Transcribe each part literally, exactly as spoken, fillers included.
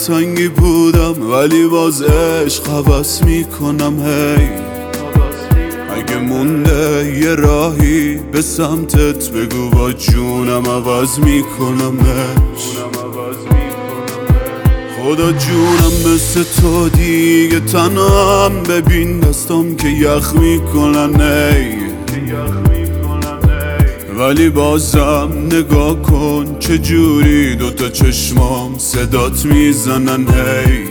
دلتنگی بودم ولی باز عشق حوض میکنم. هی اگه مونده یه راهی به سمتت بگو با جونم عوض میکنمش. خدا جونم مثل تو دیگه تنهام، ببین دستام که یخ میکنن ای، ولی بازم نگاه کن چه جوری دوتا چشمام صدات میزنن هی.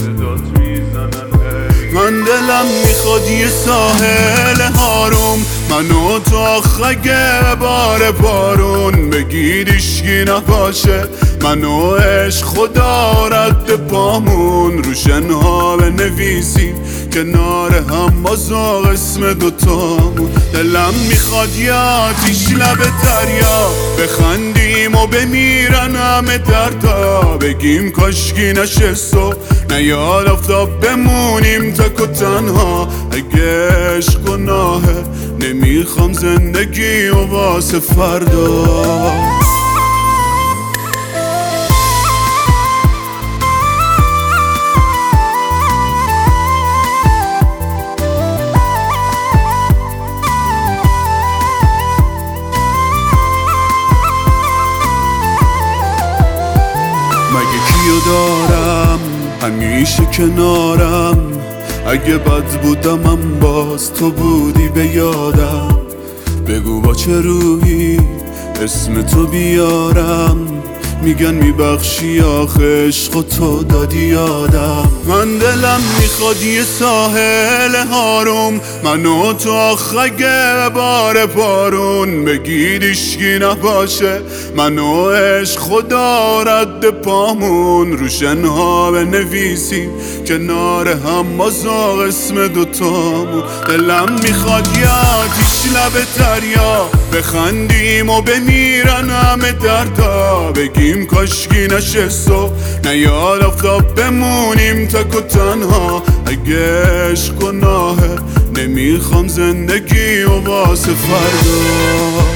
من دلم میخواد یه ساحل هاروم، منو تو آخه بار بارون بگید اشکی نباشه، منو عشق خدا رد پامون رو شنها بنویسیم کنار هم بازا اسم دوتامون. دلم میخواد یه آتیش لب دریا بخندیم و بمیرن همه دردا، بگیم کاشکی نشست و نیاد آفتاب بمونیم تک و تنها. اگه عشق گناهه نمیخوام زندگی و واسه فردا. مگه کیو دارم همیشه کنارم، اگه بد بودمم باز تو بودی به یادم. بگو با چه روحی اسم تو بیارم، میگن میبخشی آخه عشق و تو دادی یادم. من دلم میخواد یه ساحل هاروم، منو تو آخه بار بارون بگید اشکی نباشه، منو عشق خدا رد پامون رو شنها بنویسیم کنار هم بازا اسم دوتامون. دلم میخواد یه آتیش لب دریا بخندیم و بمیرن همه دردا، بگیم کاشکی نشست و نیاد آفتاب بمونیم تک و تنها. اگه عشق گناهه نمیخوام زندگی و واسه فردا.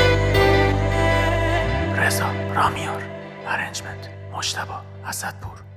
رضا رامیار، ارنجمنت مجتبی اسدپور.